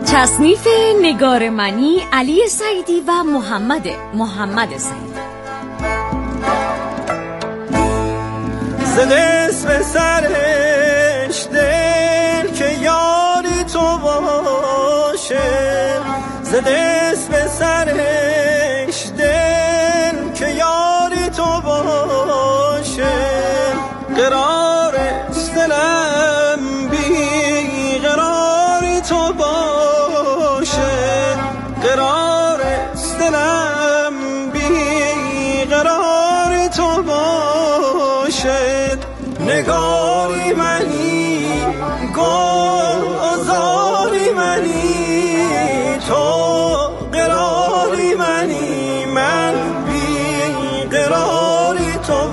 تصنیف نگار منی، علی سعیدی و محمد سعیدی. زدست به سرش دل که یاری تو باشه، زدست به سرش دل که یاری تو باشه، قرار دلم بی قراری تو باشه، قرار دلم بی قراری تو باشه، نگاری منی گل آزاری منی، تو قراری منی من بی قراری تو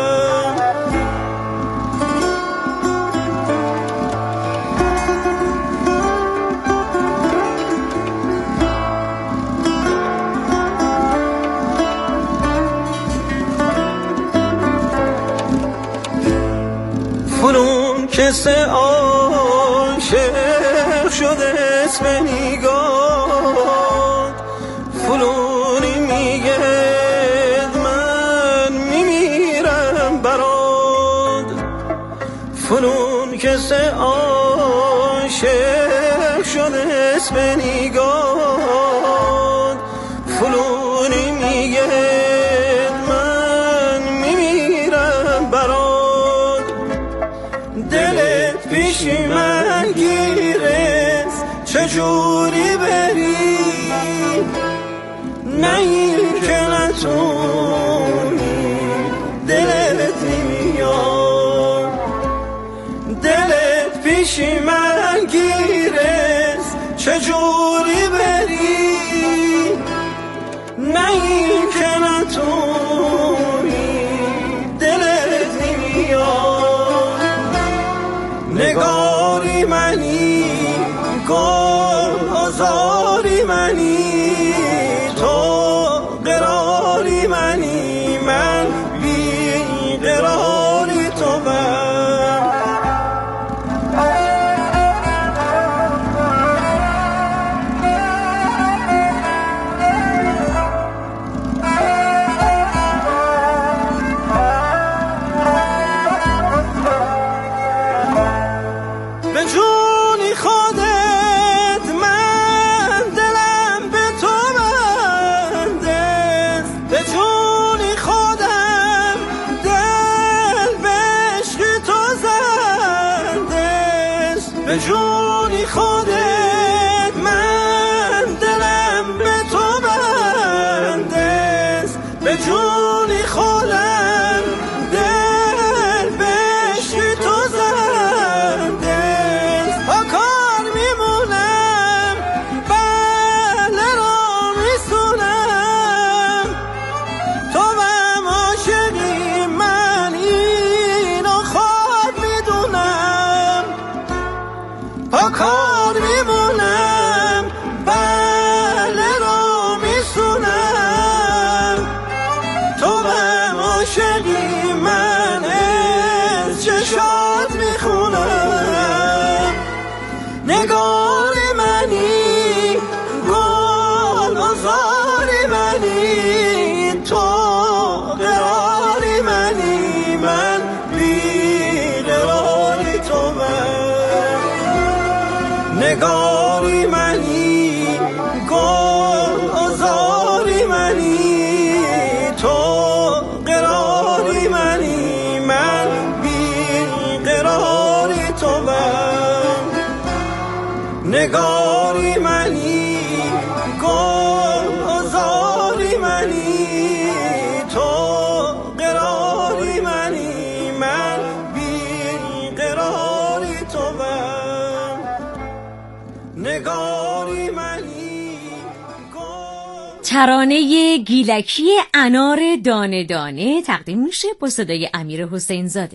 فنون کسه عاشق شده اسم نگاه، فنونی میگه من میمیرم برات، فنون کسه عاشق شده اسم نگاه، فنونی میگه من میمیرم برات، دلت پیشی من گیرست چجوری بری، نه این که نتونی دلت نمیاد، دلت پیشی من گیرست چجوری بری، نه این که نتونی دلت نمیاد، نگاری منی گل آزاری منی، تو قراری منی من بی قراری تو به جونی خودت من دلم به تو بنده، به جونی خودم دل به عشق تو زنده، به جونی خودت من دلم به تو بنده، به جونی خودم دل به عشق تو زنده، با کار میمونم بله رو میسونم، تو هم عاشقی من اینو خواب میدونم، با کار میمونم بله رو میسونم، تو هم عاشقی من از چشات میخونم، نگار منی گل آزاری منی، تو قراری منی من بی قراری تو نگاری منی گل آزاری منی، تو قراری منی من بی قراری تو نگاری منی گل آزاری منی، تو قراری منی من بی قراری تو نگاری منی. ترانه گیلکی انار دانه دانه تقدیم میشه با صدای امیر حسین زاده.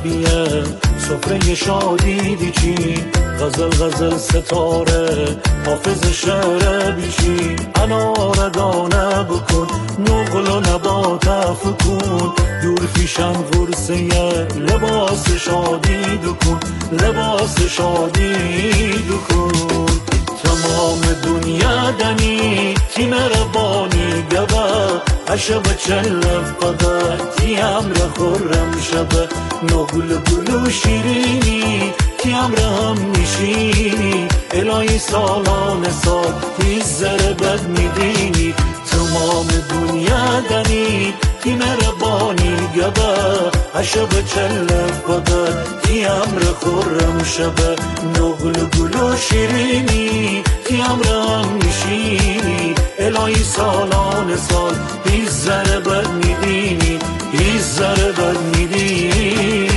شبیه سفره شادی دیچی غزل غزل ستاره حافظ شعر بیچی انار دانه بکن نقل و نبات فکون دور پیشم غرصه لباس شادی دکن لباس شادی دکن تمام دنیا دنی تیم ربانی گبه عشب چلف قده تیم را خورم شبه نقل گلو شیرینی تیم را هم نشینی الهی سالان سال هیچ ذره بد میدینی تمام دنیا دنی تیم ربانی گبه عشب چلف قده تیم را خورم شبه نقل گلو شیرینی تیم را هم نشینی الهی سالان سال هیچ ذره بد میدینی هیچ ذره بد میدینی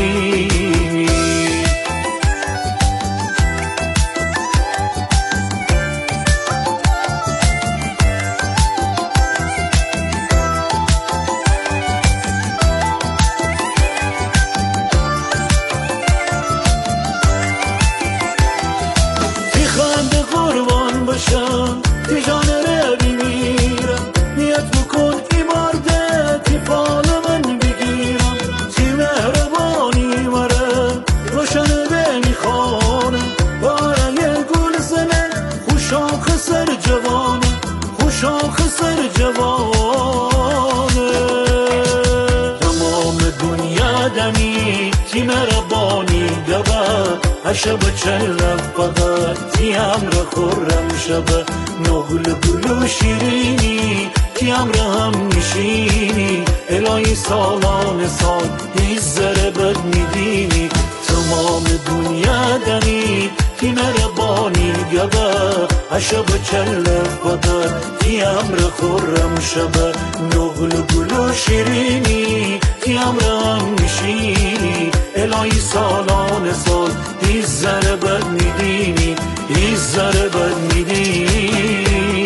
تی جانره بیمیرم نیت بکن ای مرده تی فال من بگیرم تی مهربانی مره روشن بینی خانه باره گل زنه خوشاخ سر جوانه خوشاخ سر جوانه تمام دنیا دنی تی مهربانی گبه عشب چلف قده تیم را خورم شبه نقل گلو شیرینی تیم را هم نشینی الهی سالان سال هیچ ذره بد میدینی تمام دنیا دنی تیم ربانی گبه عشب چلف قده تیم را خورم شبه نقل گلو شیرینی تیم را هم نشینی الهی سالان سال هیچ ذره بد میدینی هیچ ذره بد میدینی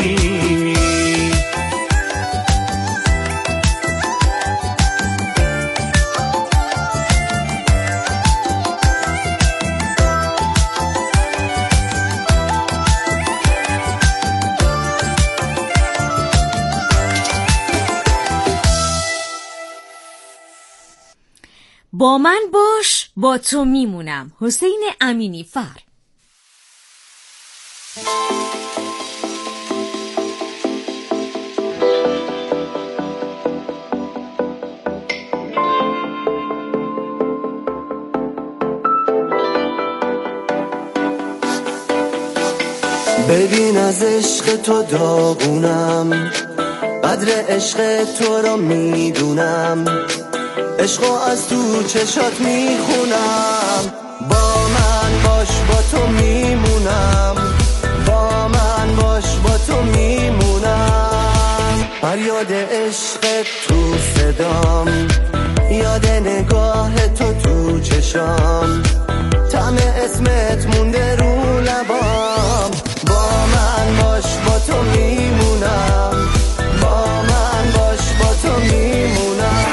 با من باش با تو میمونم. حسین امینی فر. ببین از عشق تو داغونم قدر عشق تو رو میدونم عشقو از تو چشات میخونم با من باش با تو میمونم با من باش با تو میمونم فریاد عشق تو صدام یاد نگاه تو چشام طعم اسمت مونده رو لبام با من باش با تو میمونم با من باش با تو میمونم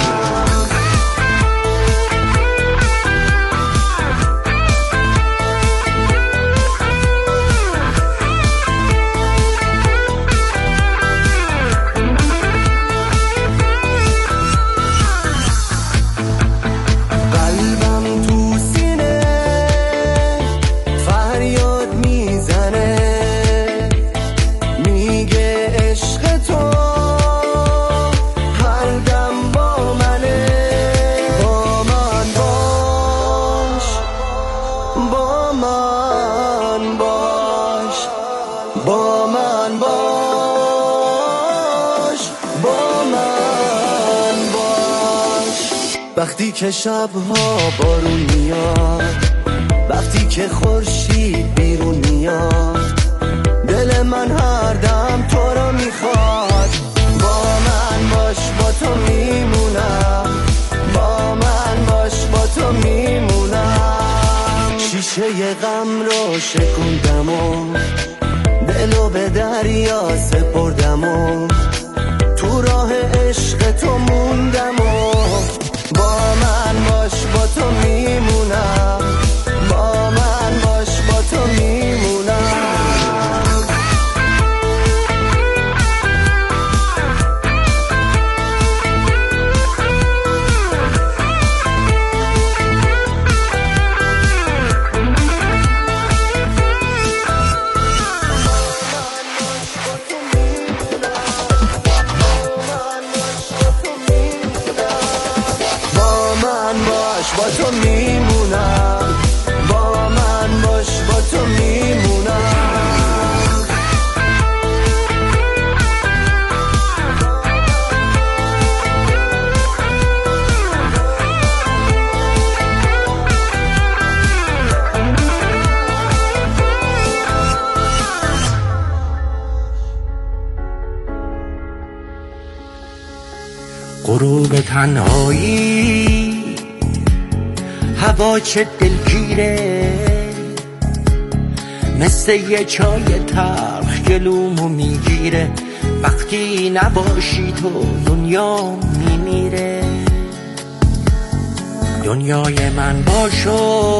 وقتی که شبها بارون میاد وقتی که خورشید بیرون میاد دل من هر دم تو رو میخواد با من باش با تو میمونم با من باش با تو میمونم شیشه غم رو شکوندم و دلو به دریا سپردم و تو راه عشق تو موندم و با من باش با تو غروب تنهایی هوا چه دلگیره، مثل یه چای تلخ گلومو میگیره. وقتی نباشی تو دنیا میمیره. دنیای من باشو،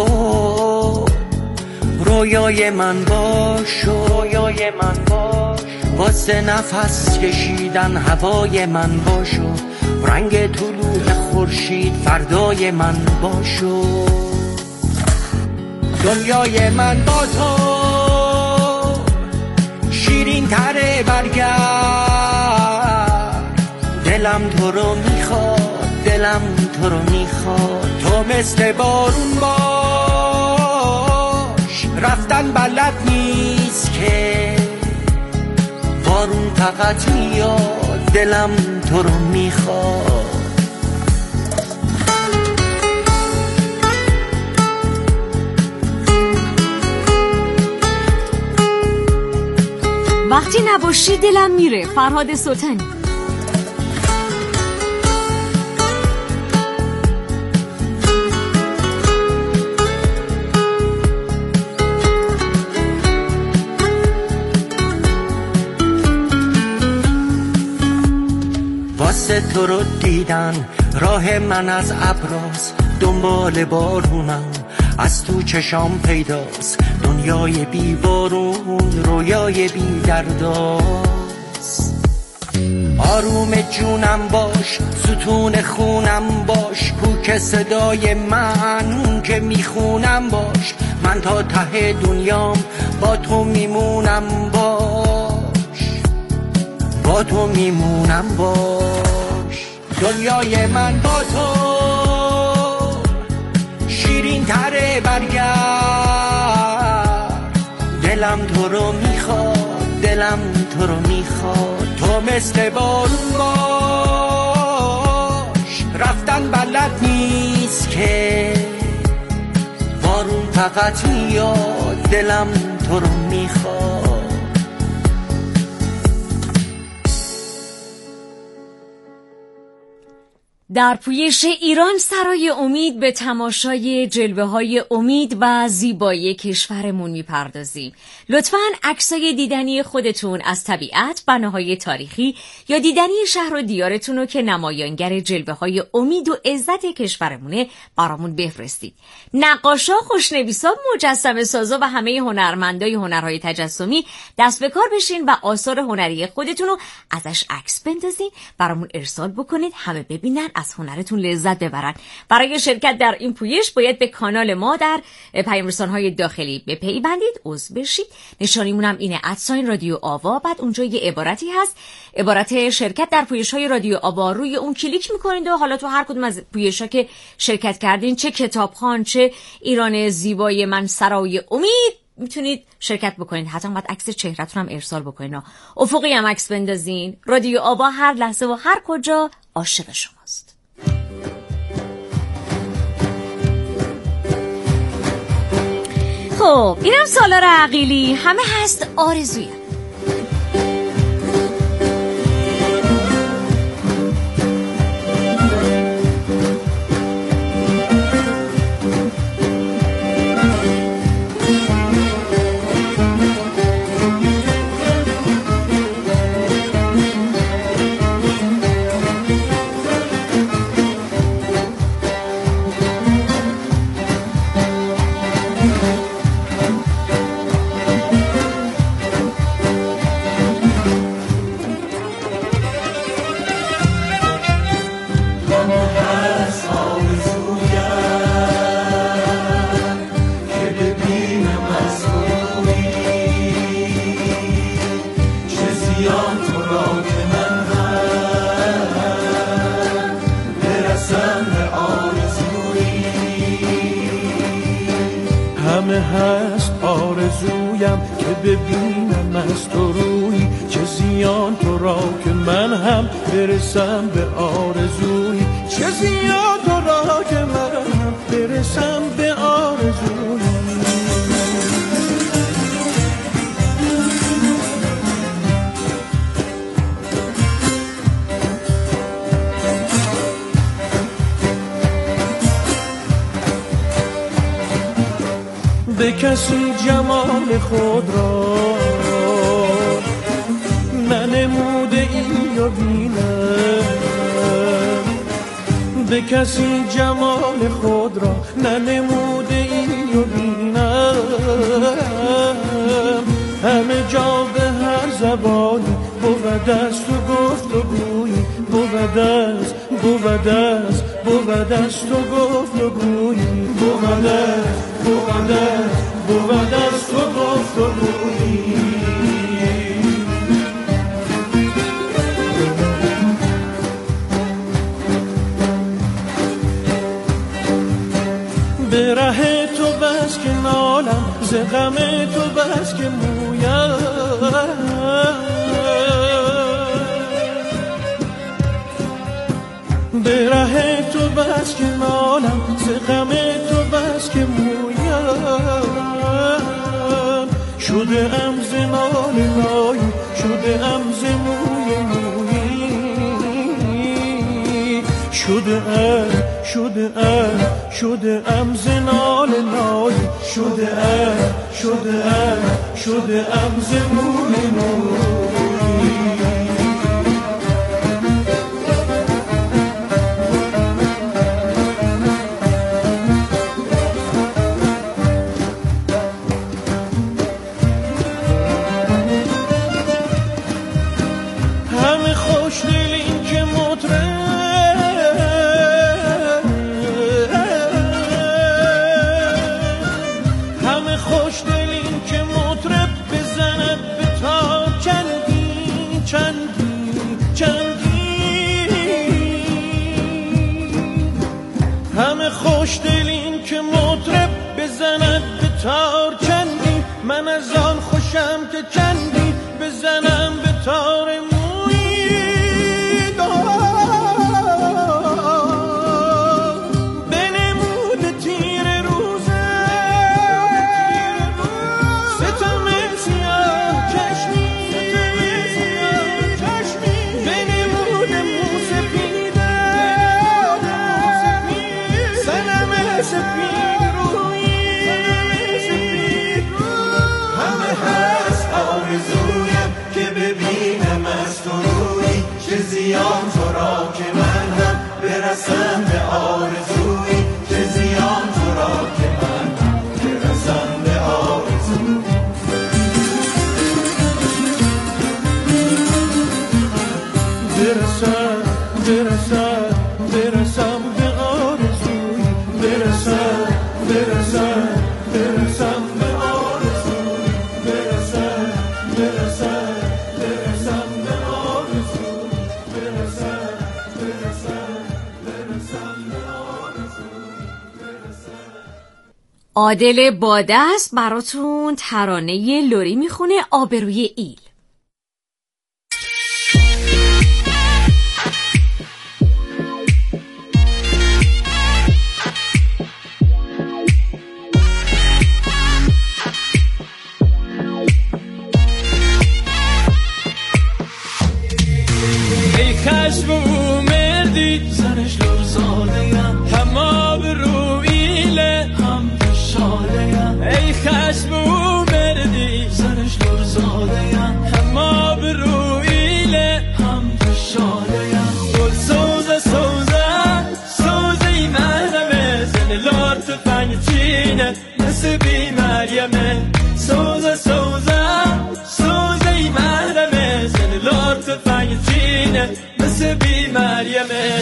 رویای من باشو، رویای من باش، واسه نفس کشیدن هوای من باشو، رنگ طلوع خورشید فردای من باشو. دنیای من با تو شیرین تره، برگرد. دلم تو رو میخواد، دلم تو رو میخواد. تو مثل بارون باش، رفتن بلد نیست که. بارون فقط میاد، دلم تو رو میخواد. وقتی نباشی دلم میره. فرهاد سلطانی. واسه تو رو دیدن راه من از ابراز، دنبال بارونم از تو چشام پیداست. دنیای بی بارون، رویای بی درداست. آروم جونم باش، ستون خونم باش، کوک صدای من که میخونم باش. من تا ته دنیام با تو میمونم باش، با تو میمونم باش. دنیای من با تو شیرین تره، برگرد. دلم تو رو میخواد، دلم تو رو میخواد. تو مثل بارون باش، رفتن بلد نیست که. بارون فقط میاد، دلم تو رو میخواد. در پویش ایران سرای امید به تماشای جلوه‌های امید و زیبایی کشورمون میپردازیم. لطفاً عکسای دیدنی خودتون از طبیعت، بناهای تاریخی یا دیدنی شهر و دیارتون رو که نمایانگر جلوه‌های امید و عزت کشورمونه برامون بفرستید. نقاشا، خوشنویسا، مجسمه سازا و همه هنرمندای هنرهای تجسمی دست به کار بشین و آثار هنری خودتون رو ازش عکس بندازین، برامون ارسال بکنید، همه ببینن، از هنرتون لذت ببرن. برای شرکت در این پویش باید به کانال ما در پیام‌رسان‌های داخلی بپیوندید، عضو بشید. نشانیمون هم اینه @رادیو آوا. بعد اونجا یه عبارتی هست، عبارت شرکت در پویش‌های رادیو آوا. روی اون کلیک می‌کنید و حالا تو هر کدوم از پویش‌ها که شرکت کردین، چه کتابخوان، چه ایران زیبای من سرای امید، میتونید شرکت بکنید. حتما باید عکس چهره‌تون هم ارسال بکنید. افقی هم عکس بندازین. رادیو آوا هر لحظه و هر کجا عاشق شماست. خب اینم سالار عقیلی، همه هست آرزویم. هست آرزویم که ببینم از تو روی، چه زیان تو را که من هم برسم به آرزوی، چه زیان تو را که من هم برسم به آرزوی. به کسی جمال خود را ننموده ای و بینم، به کسی جمال خود را ننموده ای و بینم. همه جا به هر زبانی بود است و گفت و گویی، بود است و گفت و گویی، بود است و گفت و گویی. به ره تو بس که نالم، ز غم تو بس که مویم. به ره تو بس که نالم، ز غم تو بس که مویم. شده ام ز نال نایی، شده ام ز موی مویی، شده ام ز نال نایی، شده ام ز موی مویی. خوشدلین که مطرب بزند به تار چندی، من از آن خوشم که چندی بزنم به تار مویی. بنمود تیر روزه ستم سیاه چشمی، بنمود موسفیده سپید رویی. همه هست آرزویم که ببینم از تو رویی، چه زیان تو را که من هم برسم به آرزویی، چه زیان تو را که من هم برسم به آرزویی. برسم به آرزویی، برسم به آرزویی، برسم به آرزویی، عادل بادست براتون ترانه لری میخونه آبروی ایل. خشم و مردی زنش لرزاده‌ام، هم آبرو ایله هم پشاله‌ام. ای خشم و مردی زنش لرزاده‌ام، هم آبرو ایله هم پشاله‌ام. گل سوزه مرهمه، زن لار تفنگ چینه مثل بی مریمه. سوزه مرهمه، زن لار تفنگ چینه مثل بی مریمه.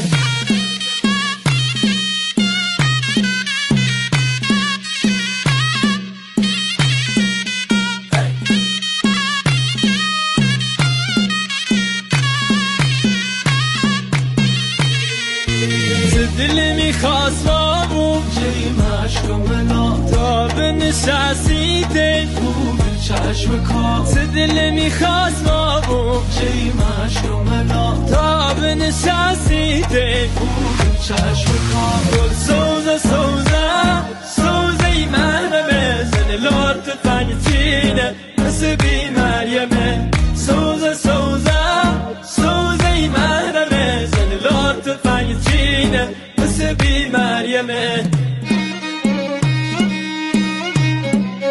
دل میخواست بابو جای مشک و ملا، تا به نشستیده خوب چشم کار. دل میخواست بابو جای مشک و ملا، تا به نشستیده خوب چشم کار. گل سوزه مرمه، زن لار تفنگ چینه مثل بی مریمه. سوزه مرمه، زن لار تفنگ چینه مثل بی مریمه.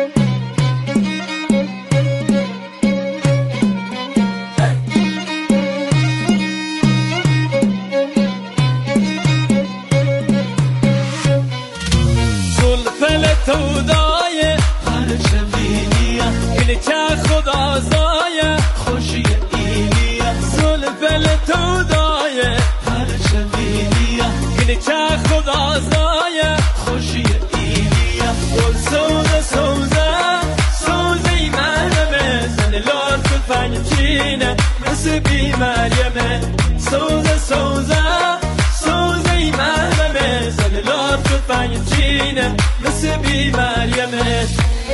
چینه مثل بی مریمه سوزه ای مرممه زل لاب تفنگ چینه مثل بی مریمه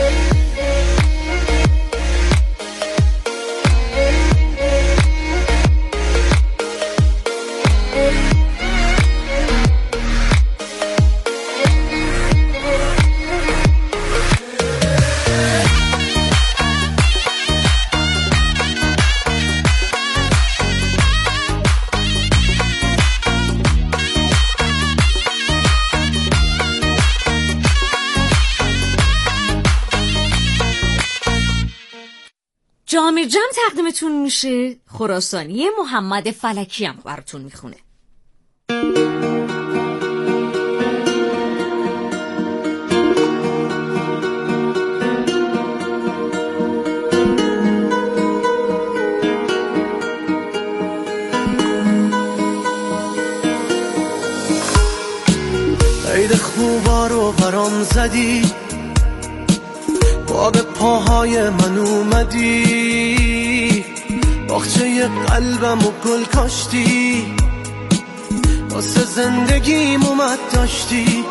جام جم تقدیمتون میشه. خراسانی محمد فلکی هم براتون میخونه. عید خوبا رو برام زدی با به پاهای من اومدی باغچه قلبم و گل کاشتی واسه زندگیم اومد داشتی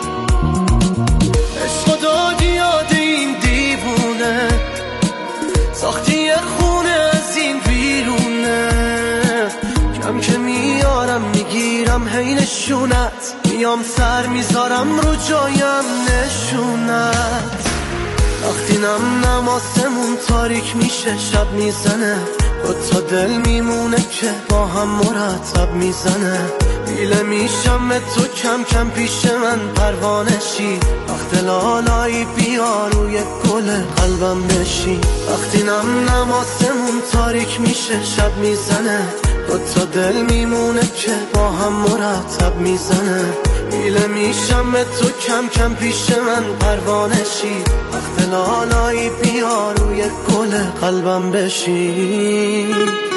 عشق دادی یاد این دیوونه ساختی یه خونه از این بیرونه کم که میارم میگیرم هی نشونت میام سر میذارم رو جایم نشونت وقتی نماسمون تاریک میشه شب میزنه تا دل میمونه که با هم مرتب میزنه دیله میشم تو کم کم پیش من پروانشی وقت لالایی بیا روی گل قلبم بشی وقتی نماسمون تاریک میشه شب میزنه تا دل میمونه که با هم مرتب میزنه دیله میشم تو کم کم پیش من پروانشی وقت لالایی بیا روی گل قلبم بشی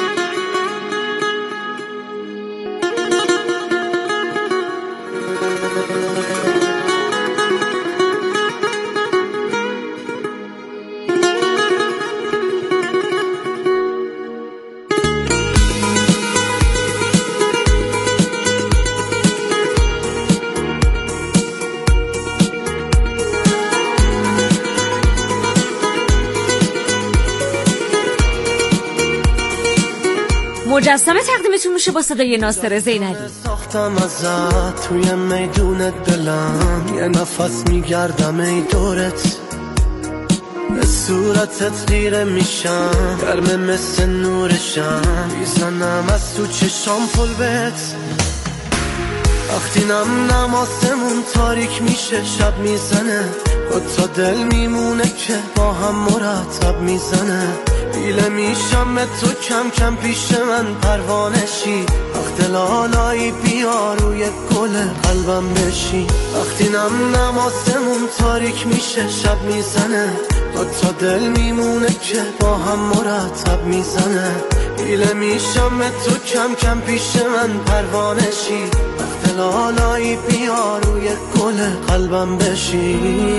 مجسمه تقدیمتون میشه با صدای ناصر زینلی. ساختم ازت توی میدون دلم یه نفس میگردم ای دورت به صورتت غیره میشم گرمه مثل نورشم میزنم از تو چشام پل بهت وقتی نماسمون تاریک میشه شب میزنه تا دل میمونه که با هم مرتب میزنه دیله میشم تو کم کم پیش من پروانشی وقت لالایی بیا روی گل قلبم بشی وقتی نماسمون تاریک میشه شب میزنه تا دل میمونه که با هم مرتب میزنه دیله میشم تو کم کم پیش من پروانشی وقت لالایی بیا روی گل قلبم بشی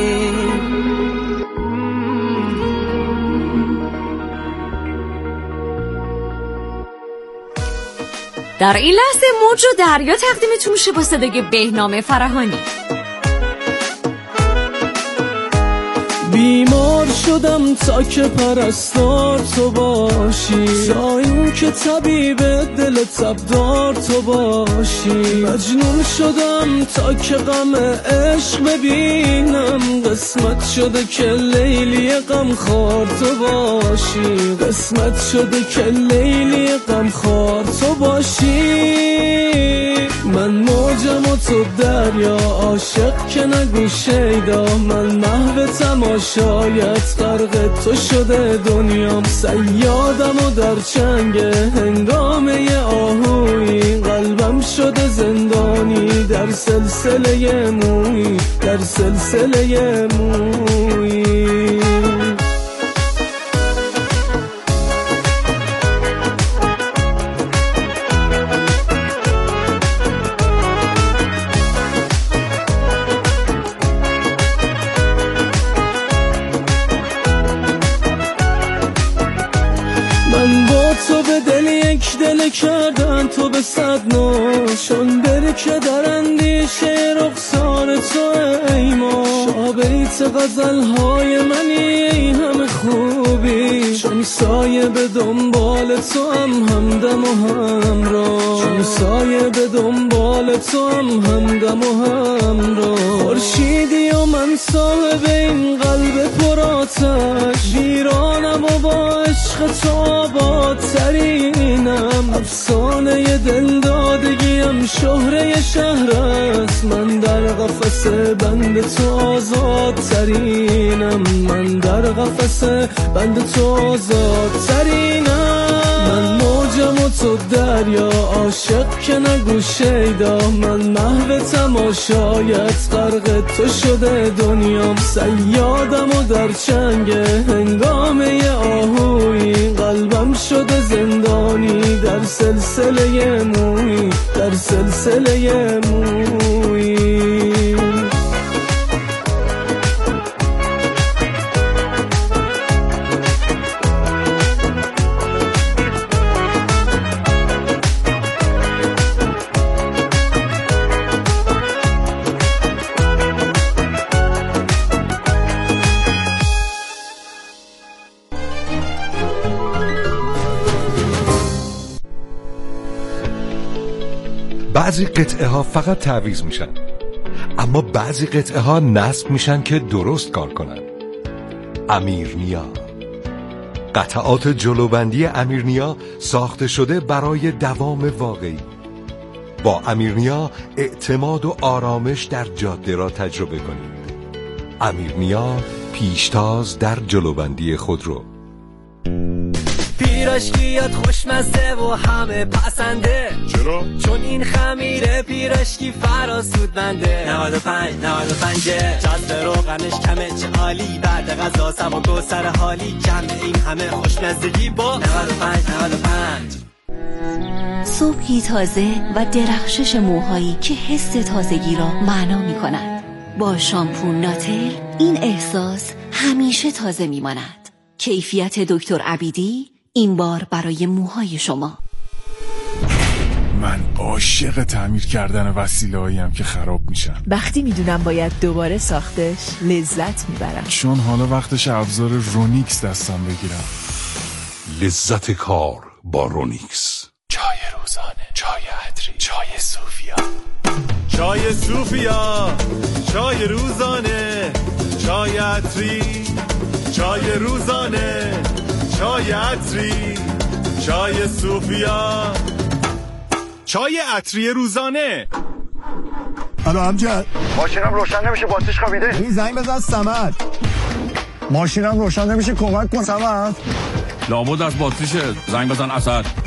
در این لحظه موج و دریا تقدیمتون میشه با صدای بهنام فرهانی. بیمار شدم تا که پرستار تو باشی تا این که طبیب دل تبدار تو باشی مجنون شدم تا که غم عشق ببینم قسمت شده که لیلی غم خار تو باشی قسمت شده که لیلی غم خار تو باشی من موجم و تو دریا عاشق که نگو شیدا من محو تماشایت غرق تو شده دنیام صیادم و در چنگ هنگامه آهوی قلبم شده زندانی در سلسله موی در سلسله موی من با تو به یک دل کردن تو به صد نوشون بری که در اندیشه رخسار تو ای ما شابیت غزلهای منی همه خوبی چون سایه به دنبال تو همدم و همراه چون سایه به دنبال تو همدم و همراه خورشیدی و من صاحب این قلب پرآتش ویرانم و با عشق تو آبادترینم افسانه دلدادگیم شهره شهر است من در قفس بند تو آزادترینم من در قفس بند تو آزادترینم من موجم و تو دریا عاشق که نگو شیدا من محو تماشایت غرق تو شده دنیام صیادم و در چنگ هنگامه آهوی قلبم شده زندانی در سلسله موی در سلسله موی بعضی قطعه ها فقط تعویض میشن اما بعضی قطعه ها نصب میشن که درست کار کنن. امیرنیا قطعات جلوبندی امیرنیا ساخته شده برای دوام واقعی. با امیرنیا اعتماد و آرامش در جاده را تجربه کنید. امیرنیا پیشتاز در جلوبندی خودرو. پیراشکیات خوشمزه و همه پسنده. چرا؟ چون این خمیره پیراشکی فراسود بنده. 95 جذب روغنش کمه چه عالی بعد غذا سوا گوسر حالی کم این همه خوشمزگی با 95 صبحی تازه و درخشش موهایی که حس تازگی را معنا می کند. با شامپو ناتل این احساس همیشه تازه می ماند. کیفیت دکتر عبیدی این بار برای موهای شما. من عاشق تعمیر کردن وسیله‌هایم که خراب میشن. وقتی میدونم باید دوباره ساختش لذت میبرم. چون حالا وقتش ابزار رونیکس دستم بگیرم. لذت کار با رونیکس. چای روزانه، چای عطری، چای صوفیا. چای صوفیا، چای روزانه، چای عطری، چای روزانه، چای عطری، چای صوفیا، چای عطری روزانه. الو امجد، ماشینم روشن نمیشه، باتریش خوابیده. این زنگ بزن صمد. ماشینم روشن نمیشه، کمک کن صمد. لابد از باتریشه، زنگ بزن اسد.